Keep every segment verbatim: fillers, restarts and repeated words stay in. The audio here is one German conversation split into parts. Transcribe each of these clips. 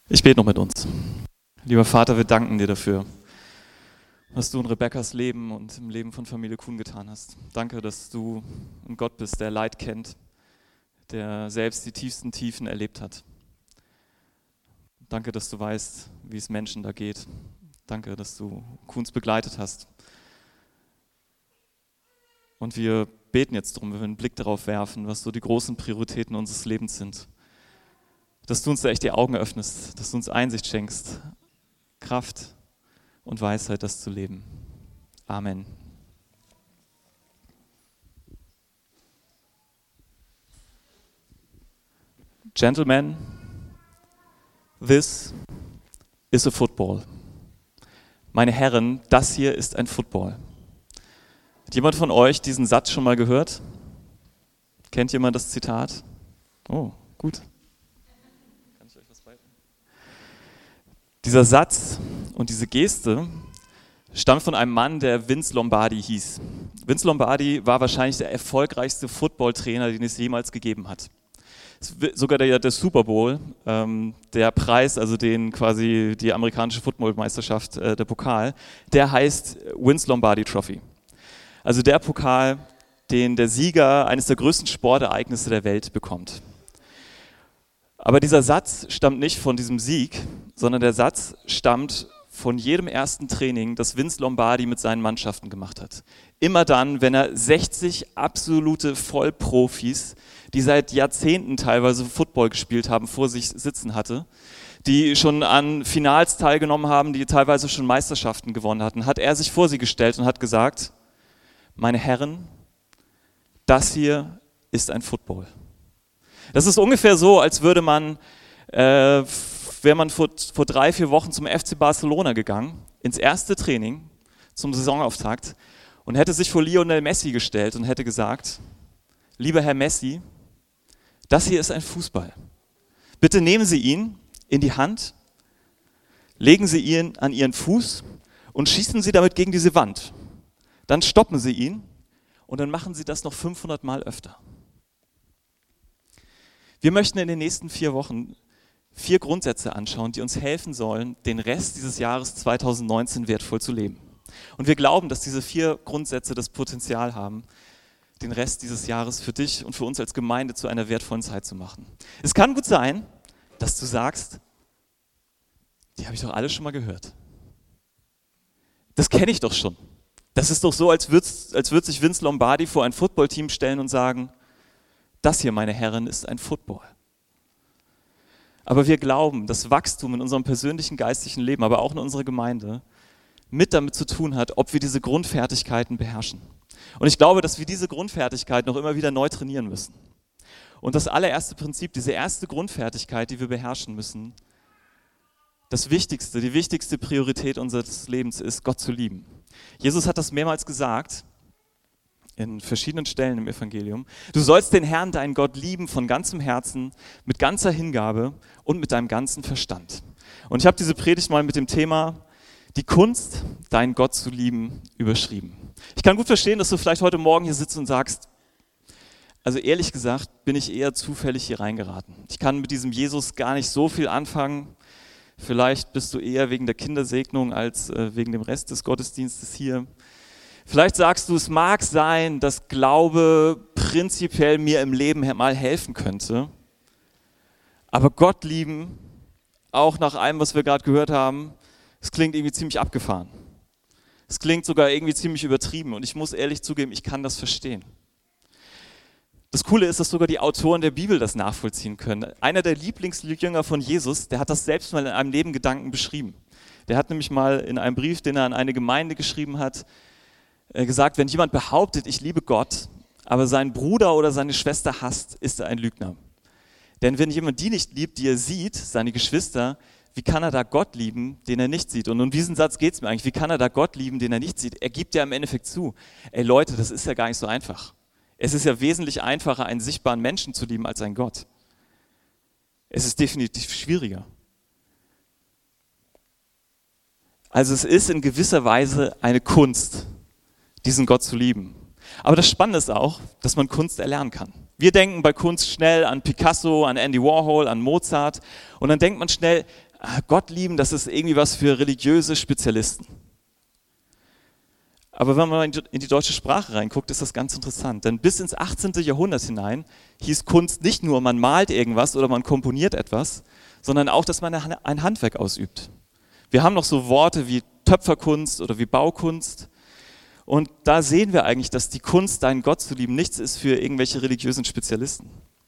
Ich bete noch mit uns. Lieber Vater, wir danken dir dafür, was du in Rebekkas Leben und im Leben von Familie Kuhn getan hast. Danke, dass du ein Gott bist, der Leid kennt, der selbst die tiefsten Tiefen erlebt hat. Danke, dass du weißt, wie es Menschen da geht. Danke, dass du Kuhns begleitet hast. Und wir beten jetzt darum, wenn wir einen Blick darauf werfen, was so die großen Prioritäten unseres Lebens sind. Dass du uns da echt die Augen öffnest, dass du uns Einsicht schenkst, Kraft und Weisheit, das zu leben. Amen. Gentlemen, this is a football. Meine Herren, das hier ist ein Football. Hat jemand von euch diesen Satz schon mal gehört? Kennt jemand das Zitat? Oh, gut. Kann ich euch was beibringen? Dieser Satz und diese Geste stammt von einem Mann, der Vince Lombardi hieß. Vince Lombardi war wahrscheinlich der erfolgreichste Footballtrainer, den es jemals gegeben hat. Sogar der, der Super Bowl, ähm, der Preis, also den quasi die amerikanische Footballmeisterschaft, äh, der Pokal, der heißt Vince Lombardi Trophy. Also der Pokal, den der Sieger eines der größten Sportereignisse der Welt bekommt. Aber dieser Satz stammt nicht von diesem Sieg, sondern der Satz stammt von jedem ersten Training, das Vince Lombardi mit seinen Mannschaften gemacht hat. Immer dann, wenn er sechzig absolute Vollprofis, die seit Jahrzehnten teilweise Football gespielt haben, vor sich sitzen hatte, die schon an Finals teilgenommen haben, die teilweise schon Meisterschaften gewonnen hatten, hat er sich vor sie gestellt und hat gesagt: Meine Herren, das hier ist ein Football. Das ist ungefähr so, als würde man, äh, wäre man vor, vor drei, vier Wochen zum F C Barcelona gegangen, ins erste Training, zum Saisonauftakt, und hätte sich vor Lionel Messi gestellt und hätte gesagt: Lieber Herr Messi, das hier ist ein Fußball. Bitte nehmen Sie ihn in die Hand, legen Sie ihn an Ihren Fuß und schießen Sie damit gegen diese Wand. Dann stoppen Sie ihn und dann machen Sie das noch fünfhundert Mal öfter. Wir möchten in den nächsten vier Wochen vier Grundsätze anschauen, die uns helfen sollen, den Rest dieses Jahres zweitausendneunzehn wertvoll zu leben. Und wir glauben, dass diese vier Grundsätze das Potenzial haben, den Rest dieses Jahres für dich und für uns als Gemeinde zu einer wertvollen Zeit zu machen. Es kann gut sein, dass du sagst: Die habe ich doch alle schon mal gehört. Das kenne ich doch schon. Das ist doch so, als würde als würd sich Vince Lombardi vor ein Footballteam stellen und sagen: Das hier, meine Herren, ist ein Football. Aber wir glauben, dass Wachstum in unserem persönlichen geistlichen Leben, aber auch in unserer Gemeinde, mit damit zu tun hat, ob wir diese Grundfertigkeiten beherrschen. Und ich glaube, dass wir diese Grundfertigkeiten noch immer wieder neu trainieren müssen. Und das allererste Prinzip, diese erste Grundfertigkeit, die wir beherrschen müssen, das Wichtigste, die wichtigste Priorität unseres Lebens ist, Gott zu lieben. Jesus hat das mehrmals gesagt, in verschiedenen Stellen im Evangelium. Du sollst den Herrn, deinen Gott, lieben von ganzem Herzen, mit ganzer Hingabe und mit deinem ganzen Verstand. Und ich habe diese Predigt mal mit dem Thema die Kunst, deinen Gott zu lieben, überschrieben. Ich kann gut verstehen, dass du vielleicht heute Morgen hier sitzt und sagst: Also ehrlich gesagt bin ich eher zufällig hier reingeraten. Ich kann mit diesem Jesus gar nicht so viel anfangen. Vielleicht bist du eher wegen der Kindersegnung als äh, wegen dem Rest des Gottesdienstes hier. Vielleicht sagst du, es mag sein, dass Glaube prinzipiell mir im Leben mal helfen könnte. Aber Gott lieben, auch nach allem, was wir gerade gehört haben, es klingt irgendwie ziemlich abgefahren. Es klingt sogar irgendwie ziemlich übertrieben. Und ich muss ehrlich zugeben, ich kann das verstehen. Das Coole ist, dass sogar die Autoren der Bibel das nachvollziehen können. Einer der Lieblingsjünger von Jesus, der hat das selbst mal in einem Nebengedanken beschrieben. Der hat nämlich mal in einem Brief, den er an eine Gemeinde geschrieben hat, gesagt: Wenn jemand behauptet, ich liebe Gott, aber seinen Bruder oder seine Schwester hasst, ist er ein Lügner. Denn wenn jemand die nicht liebt, die er sieht, seine Geschwister, wie kann er da Gott lieben, den er nicht sieht? Und um diesen Satz geht es mir eigentlich. Wie kann er da Gott lieben, den er nicht sieht? Er gibt ja im Endeffekt zu: Ey Leute, das ist ja gar nicht so einfach. Es ist ja wesentlich einfacher, einen sichtbaren Menschen zu lieben, als einen Gott. Es ist definitiv schwieriger. Also es ist in gewisser Weise eine Kunst, diesen Gott zu lieben. Aber das Spannende ist auch, dass man Kunst erlernen kann. Wir denken bei Kunst schnell an Picasso, an Andy Warhol, an Mozart und dann denkt man schnell, Gott lieben, das ist irgendwie was für religiöse Spezialisten. Aber wenn man in die deutsche Sprache reinguckt, ist das ganz interessant. Denn bis ins achtzehnten Jahrhundert hinein hieß Kunst nicht nur, man malt irgendwas oder man komponiert etwas, sondern auch, dass man ein Handwerk ausübt. Wir haben noch so Worte wie Töpferkunst oder wie Baukunst. Und da sehen wir eigentlich, dass die Kunst, deinen Gott zu lieben, nichts ist für irgendwelche religiösen Spezialisten.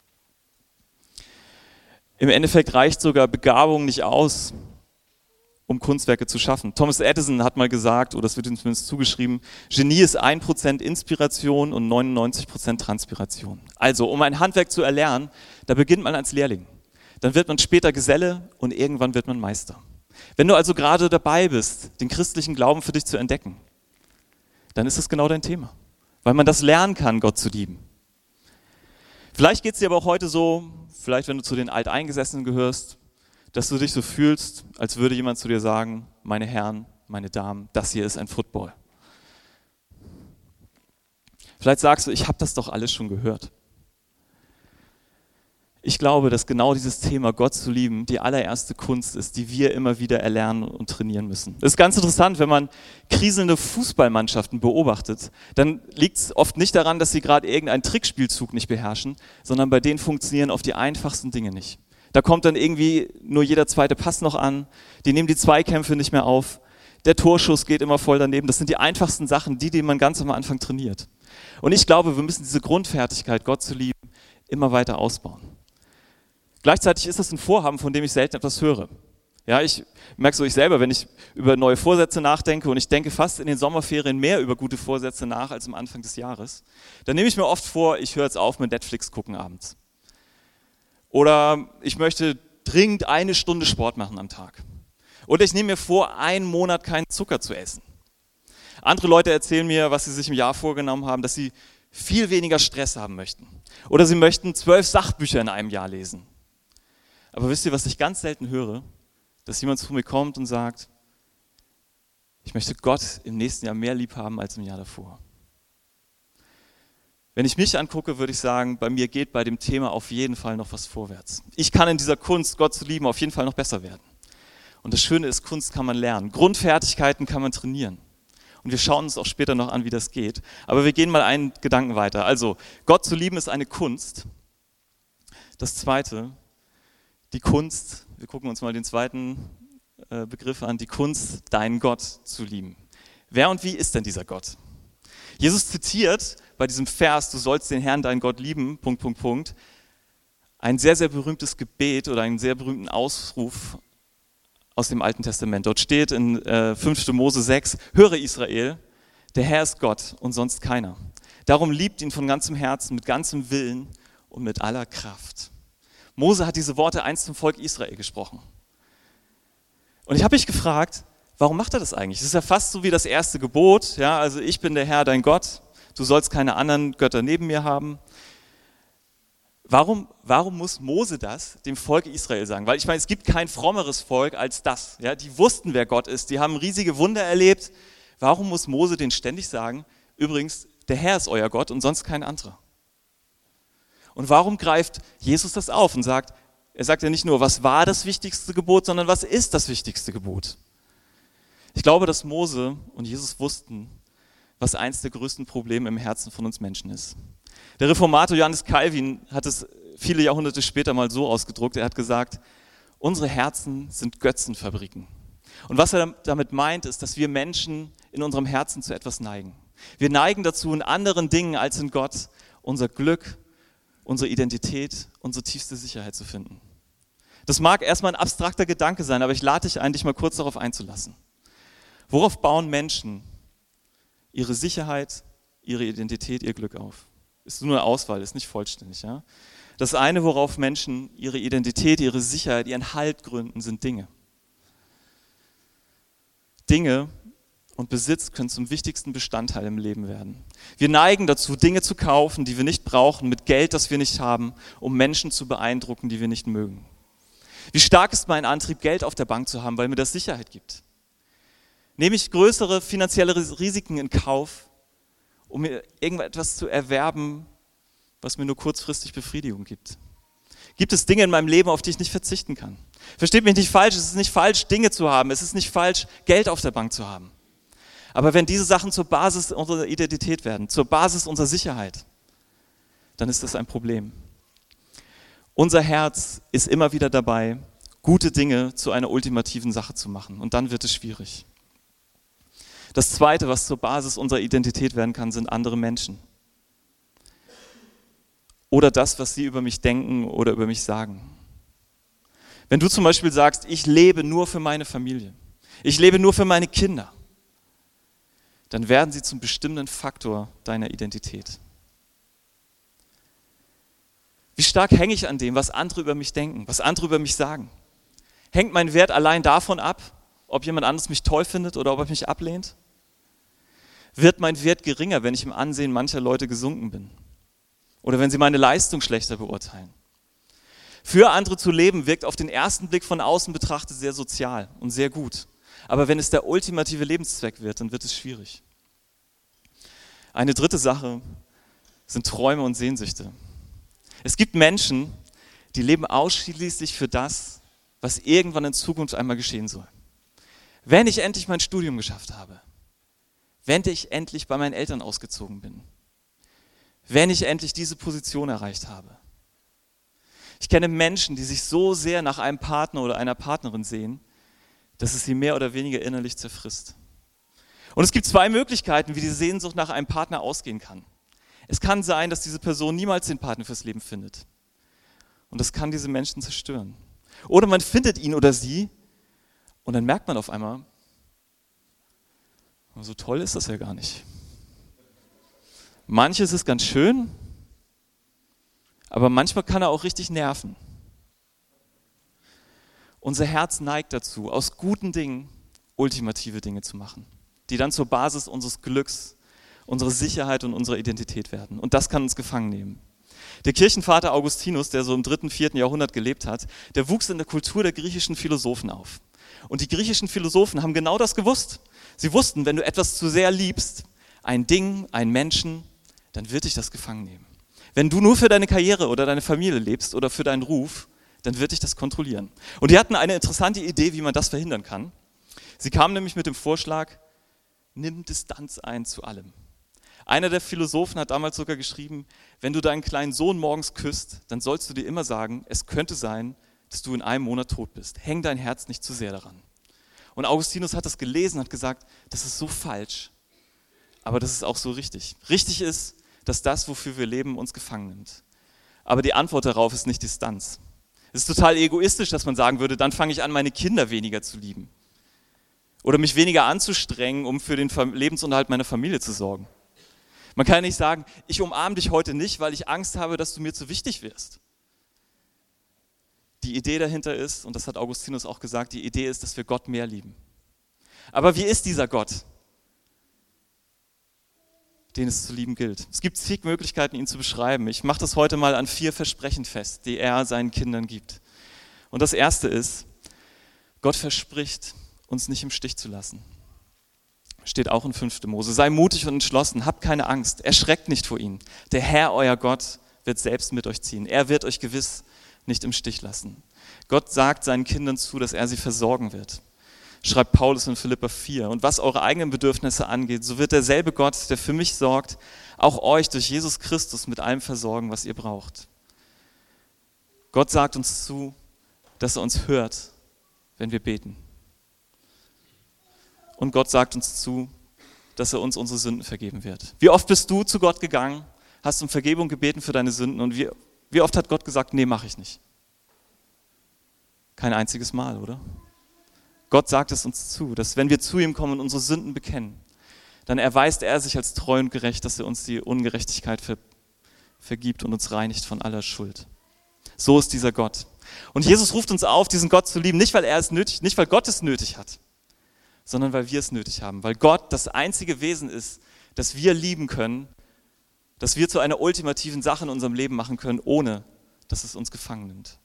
Im Endeffekt reicht sogar Begabung nicht aus, um Kunstwerke zu schaffen. Thomas Edison hat mal gesagt, oder es wird ihm zumindest zugeschrieben, Genie ist ein Prozent Inspiration und neunundneunzig Prozent Transpiration. Also, um ein Handwerk zu erlernen, da beginnt man als Lehrling. Dann wird man später Geselle und irgendwann wird man Meister. Wenn du also gerade dabei bist, den christlichen Glauben für dich zu entdecken, dann ist das genau dein Thema, weil man das lernen kann, Gott zu lieben. Vielleicht geht es dir aber auch heute so, vielleicht wenn du zu den Alteingesessenen gehörst, dass du dich so fühlst, als würde jemand zu dir sagen, meine Herren, meine Damen, das hier ist ein Football. Vielleicht sagst du, ich habe das doch alles schon gehört. Ich glaube, dass genau dieses Thema, Gott zu lieben, die allererste Kunst ist, die wir immer wieder erlernen und trainieren müssen. Das ist ganz interessant, wenn man kriselnde Fußballmannschaften beobachtet, dann liegt es oft nicht daran, dass sie gerade irgendeinen Trickspielzug nicht beherrschen, sondern bei denen funktionieren oft die einfachsten Dinge nicht. Da kommt dann irgendwie nur jeder zweite Pass noch an, die nehmen die Zweikämpfe nicht mehr auf, der Torschuss geht immer voll daneben. Das sind die einfachsten Sachen, die, die man ganz am Anfang trainiert. Und ich glaube, wir müssen diese Grundfertigkeit, Gott zu lieben, immer weiter ausbauen. Gleichzeitig ist das ein Vorhaben, von dem ich selten etwas höre. Ja, ich merke so ich selber, wenn ich über neue Vorsätze nachdenke und ich denke fast in den Sommerferien mehr über gute Vorsätze nach als am Anfang des Jahres, dann nehme ich mir oft vor, ich höre jetzt auf mit Netflix gucken abends. Oder ich möchte dringend eine Stunde Sport machen am Tag. Oder ich nehme mir vor, einen Monat keinen Zucker zu essen. Andere Leute erzählen mir, was sie sich im Jahr vorgenommen haben, dass sie viel weniger Stress haben möchten. Oder sie möchten zwölf Sachbücher in einem Jahr lesen. Aber wisst ihr, was ich ganz selten höre? Dass jemand zu mir kommt und sagt, ich möchte Gott im nächsten Jahr mehr lieb haben als im Jahr davor. Wenn ich mich angucke, würde ich sagen, bei mir geht bei dem Thema auf jeden Fall noch was vorwärts. Ich kann in dieser Kunst, Gott zu lieben, auf jeden Fall noch besser werden. Und das Schöne ist, Kunst kann man lernen. Grundfertigkeiten kann man trainieren. Und wir schauen uns auch später noch an, wie das geht. Aber wir gehen mal einen Gedanken weiter. Also, Gott zu lieben ist eine Kunst. Das Zweite, die Kunst, wir gucken uns mal den zweiten äh, Begriff an, die Kunst, deinen Gott zu lieben. Wer und wie ist denn dieser Gott? Jesus zitiert bei diesem Vers, du sollst den Herrn, deinen Gott lieben, Punkt, Punkt, Punkt, ein sehr, sehr berühmtes Gebet oder einen sehr berühmten Ausruf aus dem Alten Testament. Dort steht in äh, fünften Mose sechs, höre Israel, der Herr ist Gott und sonst keiner. Darum liebt ihn von ganzem Herzen, mit ganzem Willen und mit aller Kraft. Mose hat diese Worte einst zum Volk Israel gesprochen. Und ich habe mich gefragt, warum macht er das eigentlich? Das ist ja fast so wie das erste Gebot, ja, also ich bin der Herr, dein Gott, du sollst keine anderen Götter neben mir haben. Warum, warum muss Mose das dem Volk Israel sagen? Weil ich meine, es gibt kein frommeres Volk als das. Ja, die wussten, wer Gott ist, die haben riesige Wunder erlebt. Warum muss Mose denen ständig sagen, übrigens, der Herr ist euer Gott und sonst kein anderer? Und warum greift Jesus das auf und sagt, er sagt ja nicht nur, was war das wichtigste Gebot, sondern was ist das wichtigste Gebot? Ich glaube, dass Mose und Jesus wussten, was eins der größten Probleme im Herzen von uns Menschen ist. Der Reformator Johannes Calvin hat es viele Jahrhunderte später mal so ausgedrückt, er hat gesagt, unsere Herzen sind Götzenfabriken. Und was er damit meint, ist, dass wir Menschen in unserem Herzen zu etwas neigen. Wir neigen dazu, in anderen Dingen als in Gott unser Glück, unsere Identität, unsere tiefste Sicherheit zu finden. Das mag erstmal ein abstrakter Gedanke sein, aber ich lade dich ein, dich mal kurz darauf einzulassen. Worauf bauen Menschen ihre Sicherheit, ihre Identität, ihr Glück auf? Ist nur eine Auswahl, ist nicht vollständig. Ja? Das eine, worauf Menschen ihre Identität, ihre Sicherheit, ihren Halt gründen, sind Dinge. Dinge und Besitz können zum wichtigsten Bestandteil im Leben werden. Wir neigen dazu, Dinge zu kaufen, die wir nicht brauchen, mit Geld, das wir nicht haben, um Menschen zu beeindrucken, die wir nicht mögen. Wie stark ist mein Antrieb, Geld auf der Bank zu haben, weil mir das Sicherheit gibt? Nehme ich größere finanzielle Risiken in Kauf, um mir irgendetwas zu erwerben, was mir nur kurzfristig Befriedigung gibt? Gibt es Dinge in meinem Leben, auf die ich nicht verzichten kann? Versteht mich nicht falsch, es ist nicht falsch, Dinge zu haben, es ist nicht falsch, Geld auf der Bank zu haben. Aber wenn diese Sachen zur Basis unserer Identität werden, zur Basis unserer Sicherheit, dann ist das ein Problem. Unser Herz ist immer wieder dabei, gute Dinge zu einer ultimativen Sache zu machen. Und dann wird es schwierig. Das Zweite, was zur Basis unserer Identität werden kann, sind andere Menschen. Oder das, was sie über mich denken oder über mich sagen. Wenn du zum Beispiel sagst, ich lebe nur für meine Familie, ich lebe nur für meine Kinder, dann werden sie zum bestimmenden Faktor deiner Identität. Wie stark hänge ich an dem, was andere über mich denken, was andere über mich sagen? Hängt mein Wert allein davon ab, ob jemand anderes mich toll findet oder ob er mich ablehnt? Wird mein Wert geringer, wenn ich im Ansehen mancher Leute gesunken bin? Oder wenn sie meine Leistung schlechter beurteilen? Für andere zu leben wirkt auf den ersten Blick von außen betrachtet sehr sozial und sehr gut. Aber wenn es der ultimative Lebenszweck wird, dann wird es schwierig. Eine dritte Sache sind Träume und Sehnsüchte. Es gibt Menschen, die leben ausschließlich für das, was irgendwann in Zukunft einmal geschehen soll. Wenn ich endlich mein Studium geschafft habe, wenn ich endlich bei meinen Eltern ausgezogen bin, wenn ich endlich diese Position erreicht habe. Ich kenne Menschen, die sich so sehr nach einem Partner oder einer Partnerin sehen, dass es sie mehr oder weniger innerlich zerfrisst. Und es gibt zwei Möglichkeiten, wie die Sehnsucht nach einem Partner ausgehen kann. Es kann sein, dass diese Person niemals den Partner fürs Leben findet. Und das kann diese Menschen zerstören. Oder man findet ihn oder sie und dann merkt man auf einmal, so toll ist das ja gar nicht. Manches ist ganz schön, aber manchmal kann er auch richtig nerven. Unser Herz neigt dazu, aus guten Dingen ultimative Dinge zu machen, die dann zur Basis unseres Glücks, unserer Sicherheit und unserer Identität werden. Und das kann uns gefangen nehmen. Der Kirchenvater Augustinus, der so im dritten, vierten Jahrhundert gelebt hat, der wuchs in der Kultur der griechischen Philosophen auf. Und die griechischen Philosophen haben genau das gewusst. Sie wussten, wenn du etwas zu sehr liebst, ein Ding, einen Menschen, dann wird dich das gefangen nehmen. Wenn du nur für deine Karriere oder deine Familie lebst oder für deinen Ruf, dann wird dich das kontrollieren. Und die hatten eine interessante Idee, wie man das verhindern kann. Sie kamen nämlich mit dem Vorschlag, nimm Distanz ein zu allem. Einer der Philosophen hat damals sogar geschrieben, wenn du deinen kleinen Sohn morgens küsst, dann sollst du dir immer sagen, es könnte sein, dass du in einem Monat tot bist. Häng dein Herz nicht zu sehr daran. Und Augustinus hat das gelesen, hat gesagt, das ist so falsch, aber das ist auch so richtig. Richtig ist, dass das, wofür wir leben, uns gefangen nimmt. Aber die Antwort darauf ist nicht Distanz. Es ist total egoistisch, dass man sagen würde, dann fange ich an, meine Kinder weniger zu lieben. Oder mich weniger anzustrengen, um für den Lebensunterhalt meiner Familie zu sorgen. Man kann ja nicht sagen, ich umarme dich heute nicht, weil ich Angst habe, dass du mir zu wichtig wirst. Die Idee dahinter ist, und das hat Augustinus auch gesagt, die Idee ist, dass wir Gott mehr lieben. Aber wie ist dieser Gott, den es zu lieben gilt? Es gibt zig Möglichkeiten, ihn zu beschreiben. Ich mache das heute mal an vier Versprechen fest, die er seinen Kindern gibt. Und das erste ist, Gott verspricht, uns nicht im Stich zu lassen. Steht auch in fünfter Mose. Sei mutig und entschlossen, habt keine Angst, erschreckt nicht vor ihm. Der Herr, euer Gott, wird selbst mit euch ziehen. Er wird euch gewiss nicht im Stich lassen. Gott sagt seinen Kindern zu, dass er sie versorgen wird. Schreibt Paulus in Philipper vier. Und was eure eigenen Bedürfnisse angeht, so wird derselbe Gott, der für mich sorgt, auch euch durch Jesus Christus mit allem versorgen, was ihr braucht. Gott sagt uns zu, dass er uns hört, wenn wir beten. Und Gott sagt uns zu, dass er uns unsere Sünden vergeben wird. Wie oft bist du zu Gott gegangen, hast um Vergebung gebeten für deine Sünden und wie, wie oft hat Gott gesagt, nee, mache ich nicht. Kein einziges Mal, oder? Gott sagt es uns zu, dass wenn wir zu ihm kommen und unsere Sünden bekennen, dann erweist er sich als treu und gerecht, dass er uns die Ungerechtigkeit ver, vergibt und uns reinigt von aller Schuld. So ist dieser Gott. Und Jesus ruft uns auf, diesen Gott zu lieben, nicht weil er es nötig, nicht weil Gott es nötig hat, sondern weil wir es nötig haben, weil Gott das einzige Wesen ist, das wir lieben können, das wir zu einer ultimativen Sache in unserem Leben machen können, ohne dass es uns gefangen nimmt.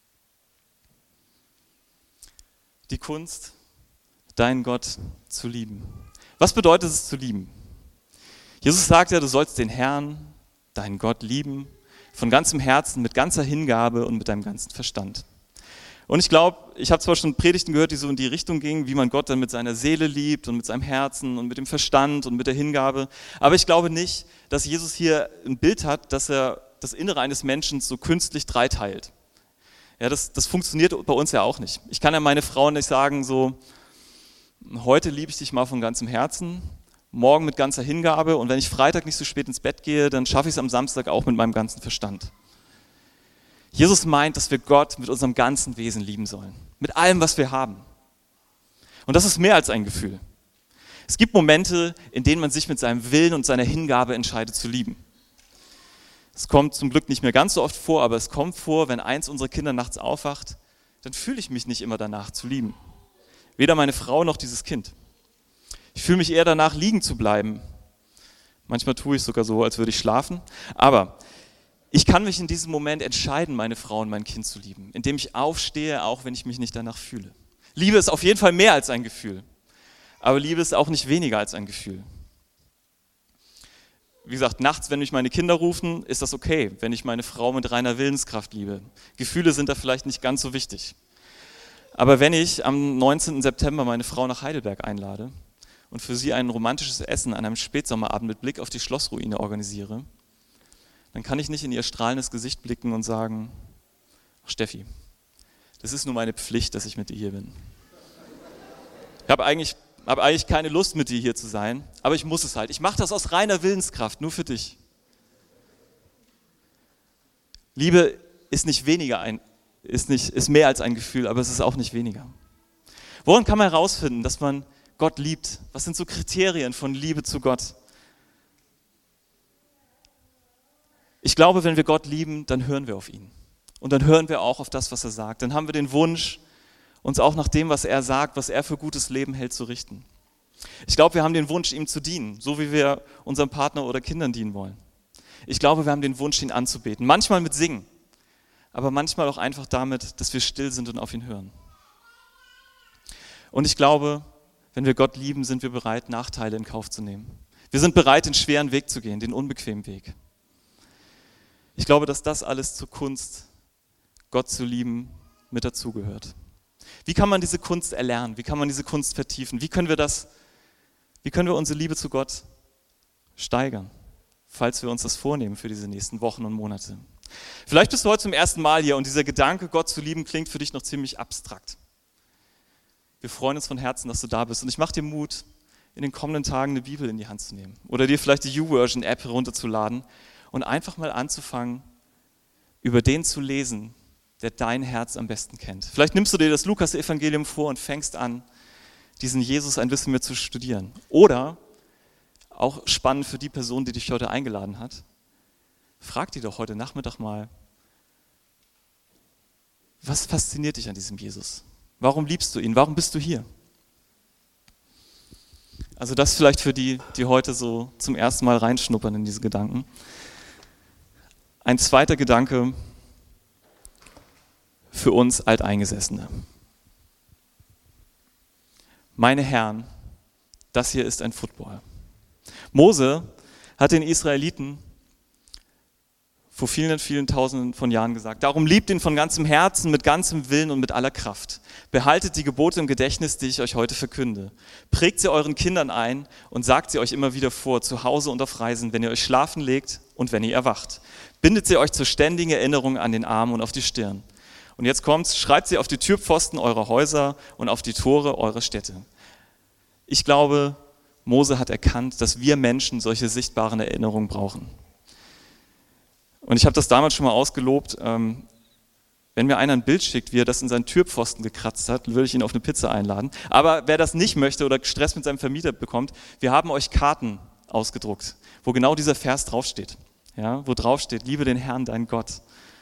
Die Kunst, deinen Gott zu lieben. Was bedeutet es zu lieben? Jesus sagt ja, du sollst den Herrn, deinen Gott lieben von ganzem Herzen, mit ganzer Hingabe und mit deinem ganzen Verstand. Und ich glaube, ich habe zwar schon Predigten gehört, die so in die Richtung gingen, wie man Gott dann mit seiner Seele liebt und mit seinem Herzen und mit dem Verstand und mit der Hingabe. Aber ich glaube nicht, dass Jesus hier ein Bild hat, dass er das Innere eines Menschen so künstlich dreiteilt. Ja, das, das funktioniert bei uns ja auch nicht. Ich kann ja meine Frau nicht sagen, so, heute liebe ich dich mal von ganzem Herzen, morgen mit ganzer Hingabe und wenn ich Freitag nicht so spät ins Bett gehe, dann schaffe ich es am Samstag auch mit meinem ganzen Verstand. Jesus meint, dass wir Gott mit unserem ganzen Wesen lieben sollen. Mit allem, was wir haben. Und das ist mehr als ein Gefühl. Es gibt Momente, in denen man sich mit seinem Willen und seiner Hingabe entscheidet zu lieben. Es kommt zum Glück nicht mehr ganz so oft vor, aber es kommt vor, wenn eins unserer Kinder nachts aufwacht, dann fühle ich mich nicht immer danach zu lieben. Weder meine Frau noch dieses Kind. Ich fühle mich eher danach, liegen zu bleiben. Manchmal tue ich sogar so, als würde ich schlafen. Aber ich kann mich in diesem Moment entscheiden, meine Frau und mein Kind zu lieben, indem ich aufstehe, auch wenn ich mich nicht danach fühle. Liebe ist auf jeden Fall mehr als ein Gefühl, aber Liebe ist auch nicht weniger als ein Gefühl. Wie gesagt, nachts, wenn mich meine Kinder rufen, ist das okay, wenn ich meine Frau mit reiner Willenskraft liebe. Gefühle sind da vielleicht nicht ganz so wichtig. Aber wenn ich am neunzehnten September meine Frau nach Heidelberg einlade und für sie ein romantisches Essen an einem Spätsommerabend mit Blick auf die Schlossruine organisiere, dann kann ich nicht in ihr strahlendes Gesicht blicken und sagen, ach Steffi, das ist nur meine Pflicht, dass ich mit dir hier bin. Ich habe eigentlich, hab eigentlich keine Lust, mit dir hier zu sein, aber ich muss es halt. Ich mache das aus reiner Willenskraft, nur für dich. Liebe ist nicht weniger ein, ist, nicht, ist mehr als ein Gefühl, aber es ist auch nicht weniger. Woran kann man herausfinden, dass man Gott liebt? Was sind so Kriterien von Liebe zu Gott? Ich glaube, wenn wir Gott lieben, dann hören wir auf ihn. Und dann hören wir auch auf das, was er sagt. Dann haben wir den Wunsch, uns auch nach dem, was er sagt, was er für gutes Leben hält, zu richten. Ich glaube, wir haben den Wunsch, ihm zu dienen, so wie wir unserem Partner oder Kindern dienen wollen. Ich glaube, wir haben den Wunsch, ihn anzubeten. Manchmal mit Singen, aber manchmal auch einfach damit, dass wir still sind und auf ihn hören. Und ich glaube, wenn wir Gott lieben, sind wir bereit, Nachteile in Kauf zu nehmen. Wir sind bereit, den schweren Weg zu gehen, den unbequemen Weg. Ich glaube, dass das alles zur Kunst, Gott zu lieben, mit dazugehört. Wie kann man diese Kunst erlernen? Wie kann man diese Kunst vertiefen? Wie können wir das, wie können wir unsere Liebe zu Gott steigern, falls wir uns das vornehmen für diese nächsten Wochen und Monate? Vielleicht bist du heute zum ersten Mal hier und dieser Gedanke, Gott zu lieben, klingt für dich noch ziemlich abstrakt. Wir freuen uns von Herzen, dass du da bist und ich mache dir Mut, in den kommenden Tagen eine Bibel in die Hand zu nehmen oder dir vielleicht die YouVersion-App herunterzuladen und einfach mal anzufangen, über den zu lesen, der dein Herz am besten kennt. Vielleicht nimmst du dir das Lukas-Evangelium vor und fängst an, diesen Jesus ein bisschen mehr zu studieren. Oder, auch spannend für die Person, die dich heute eingeladen hat, frag die doch heute Nachmittag mal, was fasziniert dich an diesem Jesus? Warum liebst du ihn? Warum bist du hier? Also das vielleicht für die, die heute so zum ersten Mal reinschnuppern in diese Gedanken. Ein zweiter Gedanke für uns Alteingesessene. Meine Herren, das hier ist ein Football. Mose hat den Israeliten vor vielen, vielen Tausenden von Jahren gesagt, darum liebt ihn von ganzem Herzen, mit ganzem Willen und mit aller Kraft. Behaltet die Gebote im Gedächtnis, die ich euch heute verkünde. Prägt sie euren Kindern ein und sagt sie euch immer wieder vor, zu Hause und auf Reisen, wenn ihr euch schlafen legt und wenn ihr erwacht. Bindet sie euch zur ständigen Erinnerung an den Arm und auf die Stirn. Und jetzt kommt's, schreibt sie auf die Türpfosten eurer Häuser und auf die Tore eurer Städte. Ich glaube, Mose hat erkannt, dass wir Menschen solche sichtbaren Erinnerungen brauchen. Und ich habe das damals schon mal ausgelobt, ähm, wenn mir einer ein Bild schickt, wie er das in seinen Türpfosten gekratzt hat, würde ich ihn auf eine Pizza einladen. Aber wer das nicht möchte oder Stress mit seinem Vermieter bekommt, wir haben euch Karten ausgedruckt, wo genau dieser Vers draufsteht. Ja, wo draufsteht, liebe den Herrn, deinen Gott.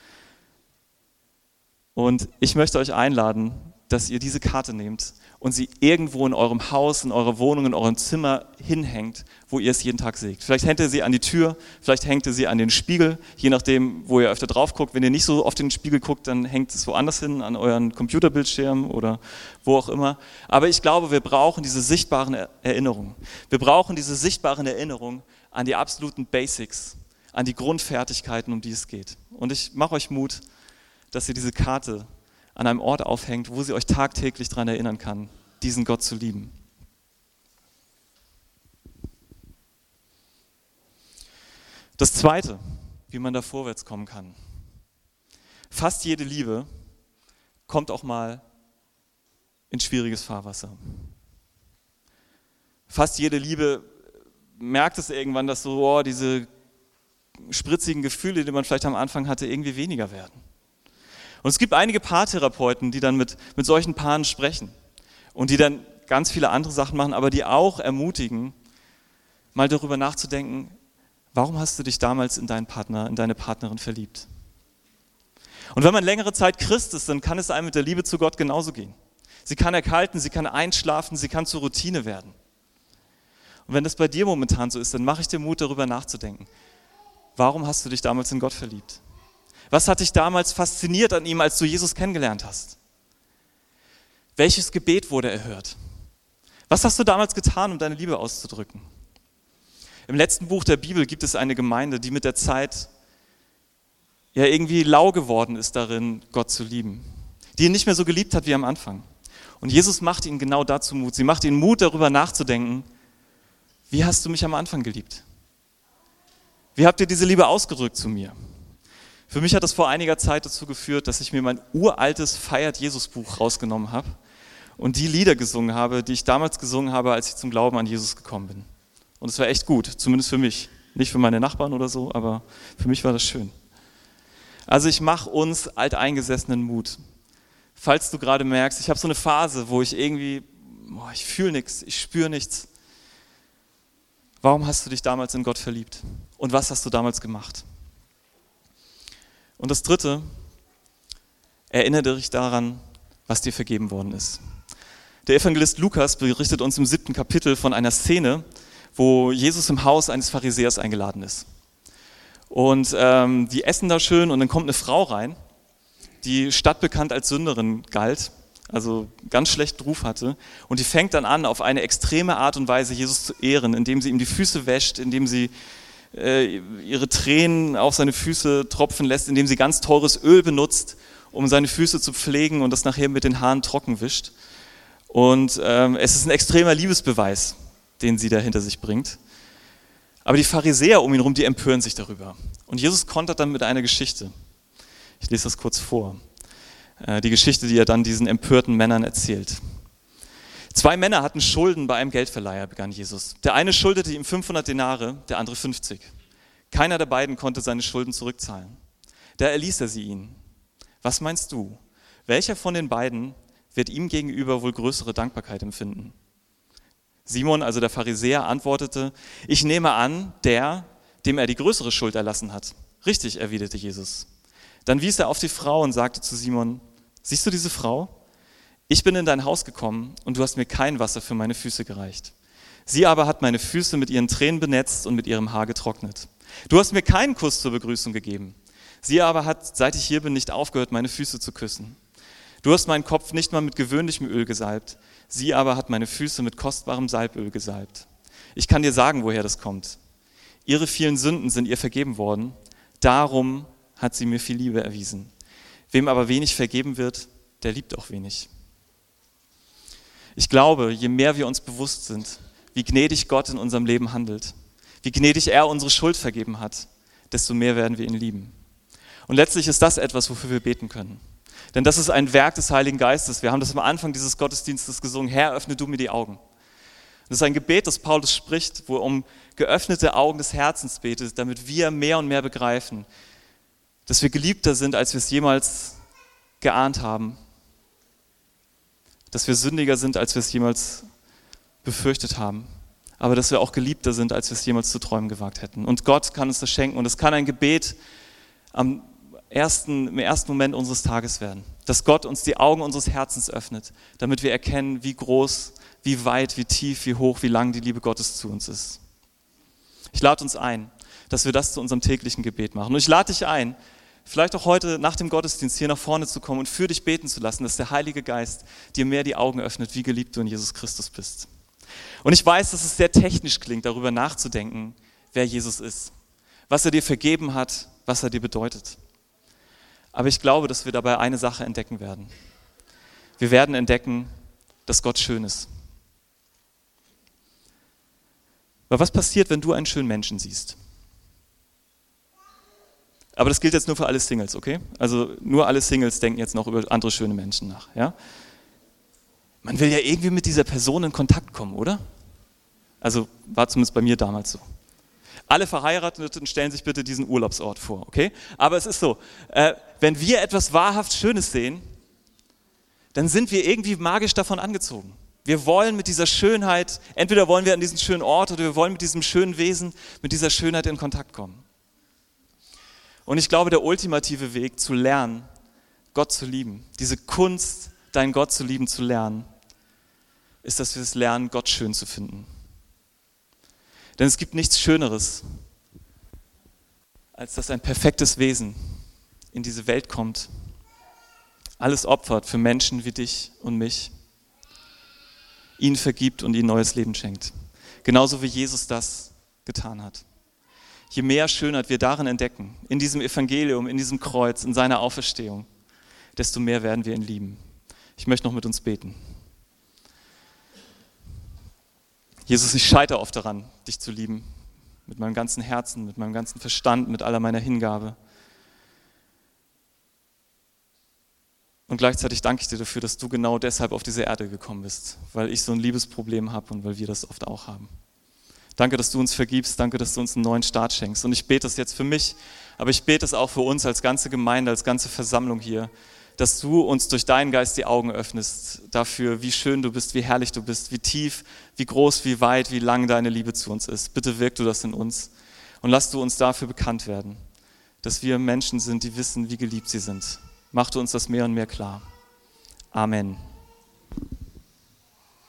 Und ich möchte euch einladen, dass ihr diese Karte nehmt und sie irgendwo in eurem Haus, in eurer Wohnung, in eurem Zimmer hinhängt, wo ihr es jeden Tag seht. Vielleicht hängt ihr sie an die Tür, vielleicht hängt ihr sie an den Spiegel, je nachdem, wo ihr öfter drauf guckt. Wenn ihr nicht so auf den Spiegel guckt, dann hängt es woanders hin, an euren Computerbildschirm oder wo auch immer. Aber ich glaube, wir brauchen diese sichtbaren Erinnerungen. Wir brauchen diese sichtbaren Erinnerungen an die absoluten Basics, an die Grundfertigkeiten, um die es geht. Und ich mache euch Mut, dass ihr diese Karte an einem Ort aufhängt, wo sie euch tagtäglich daran erinnern kann, diesen Gott zu lieben. Das Zweite, wie man da vorwärts kommen kann. Fast jede Liebe kommt auch mal in schwieriges Fahrwasser. Fast jede Liebe merkt es irgendwann, dass so oh, diese spritzigen Gefühle, die man vielleicht am Anfang hatte, irgendwie weniger werden. Und es gibt einige Paartherapeuten, die dann mit, mit solchen Paaren sprechen und die dann ganz viele andere Sachen machen, aber die auch ermutigen, mal darüber nachzudenken, warum hast du dich damals in deinen Partner, in deine Partnerin verliebt? Und wenn man längere Zeit Christ ist, dann kann es einem mit der Liebe zu Gott genauso gehen. Sie kann erkalten, sie kann einschlafen, sie kann zur Routine werden. Und wenn das bei dir momentan so ist, dann mache ich dir Mut, darüber nachzudenken. Warum hast du dich damals in Gott verliebt? Was hat dich damals fasziniert an ihm, als du Jesus kennengelernt hast? Welches Gebet wurde erhört? Was hast du damals getan, um deine Liebe auszudrücken? Im letzten Buch der Bibel gibt es eine Gemeinde, die mit der Zeit ja irgendwie lau geworden ist darin, Gott zu lieben. Die ihn nicht mehr so geliebt hat wie am Anfang. Und Jesus macht ihnen genau dazu Mut. Sie macht ihnen Mut, darüber nachzudenken, wie hast du mich am Anfang geliebt? Wie habt ihr diese Liebe ausgedrückt zu mir? Für mich hat das vor einiger Zeit dazu geführt, dass ich mir mein uraltes Feiert-Jesus-Buch rausgenommen habe und die Lieder gesungen habe, die ich damals gesungen habe, als ich zum Glauben an Jesus gekommen bin. Und es war echt gut, zumindest für mich. Nicht für meine Nachbarn oder so, aber für mich war das schön. Also ich mache uns Alteingesessenen Mut. Falls du gerade merkst, ich habe so eine Phase, wo ich irgendwie, boah, ich fühle nichts, ich spüre nichts. Warum hast du dich damals in Gott verliebt? Und was hast du damals gemacht? Und das Dritte, erinnere dich daran, was dir vergeben worden ist. Der Evangelist Lukas berichtet uns im siebten Kapitel von einer Szene, wo Jesus im Haus eines Pharisäers eingeladen ist. Und ähm, die essen da schön und dann kommt eine Frau rein, die stadtbekannt als Sünderin galt, also ganz schlechten Ruf hatte. Und die fängt dann an, auf eine extreme Art und Weise Jesus zu ehren, indem sie ihm die Füße wäscht, indem sie äh, ihre Tränen auf seine Füße tropfen lässt, indem sie ganz teures Öl benutzt, um seine Füße zu pflegen und das nachher mit den Haaren trocken wischt. Und ähm, es ist ein extremer Liebesbeweis, den sie da hinter sich bringt. Aber die Pharisäer um ihn herum, die empören sich darüber. Und Jesus kontert dann mit einer Geschichte. Ich lese das kurz vor. Die Geschichte, die er dann diesen empörten Männern erzählt. Zwei Männer hatten Schulden bei einem Geldverleiher, begann Jesus. Der eine schuldete ihm fünfhundert Denare, der andere fünfzig. Keiner der beiden konnte seine Schulden zurückzahlen. Da erließ er sie ihnen. Was meinst du? Welcher von den beiden wird ihm gegenüber wohl größere Dankbarkeit empfinden? Simon, also der Pharisäer, antwortete, ich nehme an, der, dem er die größere Schuld erlassen hat. Richtig, erwiderte Jesus. Dann wies er auf die Frau und sagte zu Simon, siehst du diese Frau? Ich bin in dein Haus gekommen und du hast mir kein Wasser für meine Füße gereicht. Sie aber hat meine Füße mit ihren Tränen benetzt und mit ihrem Haar getrocknet. Du hast mir keinen Kuss zur Begrüßung gegeben. Sie aber hat, seit ich hier bin, nicht aufgehört, meine Füße zu küssen. Du hast meinen Kopf nicht mal mit gewöhnlichem Öl gesalbt. Sie aber hat meine Füße mit kostbarem Salböl gesalbt. Ich kann dir sagen, woher das kommt. Ihre vielen Sünden sind ihr vergeben worden. Darum hat sie mir viel Liebe erwiesen. Wem aber wenig vergeben wird, der liebt auch wenig. Ich glaube, je mehr wir uns bewusst sind, wie gnädig Gott in unserem Leben handelt, wie gnädig er unsere Schuld vergeben hat, desto mehr werden wir ihn lieben. Und letztlich ist das etwas, wofür wir beten können. Denn das ist ein Werk des Heiligen Geistes. Wir haben das am Anfang dieses Gottesdienstes gesungen. Herr, öffne du mir die Augen. Das ist ein Gebet, das Paulus spricht, wo er um geöffnete Augen des Herzens betet, damit wir mehr und mehr begreifen, dass wir geliebter sind, als wir es jemals geahnt haben. Dass wir sündiger sind, als wir es jemals befürchtet haben. Aber dass wir auch geliebter sind, als wir es jemals zu träumen gewagt hätten. Und Gott kann uns das schenken. Und es kann ein Gebet am ersten, im ersten Moment unseres Tages werden. Dass Gott uns die Augen unseres Herzens öffnet, damit wir erkennen, wie groß, wie weit, wie tief, wie hoch, wie lang die Liebe Gottes zu uns ist. Ich lade uns ein, dass wir das zu unserem täglichen Gebet machen. Und ich lade dich ein, vielleicht auch heute nach dem Gottesdienst hier nach vorne zu kommen und für dich beten zu lassen, dass der Heilige Geist dir mehr die Augen öffnet, wie geliebt du in Jesus Christus bist. Und ich weiß, dass es sehr technisch klingt, darüber nachzudenken, wer Jesus ist. was er dir vergeben hat, was er dir bedeutet. Aber ich glaube, dass wir dabei eine Sache entdecken werden. Wir werden entdecken, dass Gott schön ist. Aber was passiert, wenn du einen schönen Menschen siehst? Aber das gilt jetzt nur für alle Singles, okay? Also nur alle Singles denken jetzt noch über andere schöne Menschen nach, ja? Man will ja irgendwie mit dieser Person in Kontakt kommen, oder? Also war zumindest bei mir damals so. Alle Verheirateten stellen sich bitte diesen Urlaubsort vor, okay? Aber es ist so, äh, wenn wir etwas wahrhaft Schönes sehen, dann sind wir irgendwie magisch davon angezogen. Wir wollen mit dieser Schönheit, entweder wollen wir an diesen schönen Ort oder wir wollen mit diesem schönen Wesen, mit dieser Schönheit in Kontakt kommen. Und ich glaube, der ultimative Weg zu lernen, Gott zu lieben, diese Kunst, deinen Gott zu lieben, zu lernen, ist, dass wir es lernen, Gott schön zu finden. Denn es gibt nichts Schöneres, als dass ein perfektes Wesen in diese Welt kommt, alles opfert für Menschen wie dich und mich, ihnen vergibt und ihnen neues Leben schenkt. Genauso wie Jesus das getan hat. Je mehr Schönheit wir darin entdecken, in diesem Evangelium, in diesem Kreuz, in seiner Auferstehung, desto mehr werden wir ihn lieben. Ich möchte noch mit uns beten. Jesus, ich scheitere oft daran, dich zu lieben, mit meinem ganzen Herzen, mit meinem ganzen Verstand, mit aller meiner Hingabe. Und gleichzeitig danke ich dir dafür, dass du genau deshalb auf diese Erde gekommen bist, weil ich so ein Liebesproblem habe und weil wir das oft auch haben. Danke, dass du uns vergibst, danke, dass du uns einen neuen Start schenkst. Und ich bete es jetzt für mich, aber ich bete es auch für uns als ganze Gemeinde, als ganze Versammlung hier, dass du uns durch deinen Geist die Augen öffnest dafür, wie schön du bist, wie herrlich du bist, wie tief, wie groß, wie weit, wie lang deine Liebe zu uns ist. Bitte wirk du das in uns und lass du uns dafür bekannt werden, dass wir Menschen sind, die wissen, wie geliebt sie sind. Mach du uns das mehr und mehr klar. Amen.